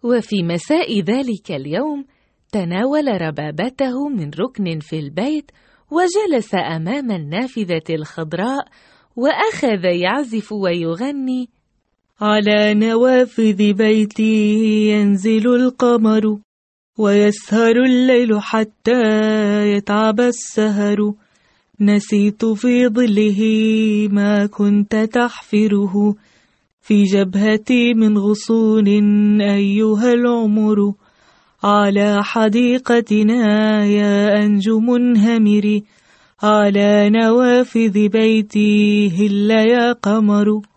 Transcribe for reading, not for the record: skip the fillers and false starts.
وفي مساء ذلك اليوم تناول ربابته من ركن في البيت وجلس أمام النافذة الخضراء وأخذ يعزف ويغني: على نوافذ بيتي ينزل القمر ويسهر الليل حتى يتعب السهر، نسيت في ظله ما كنت تحفره، في جبهتي من غصون أيها العمر، على حديقتنا يا أنجم انهمري، على نوافذ بيتي هل يا قمر.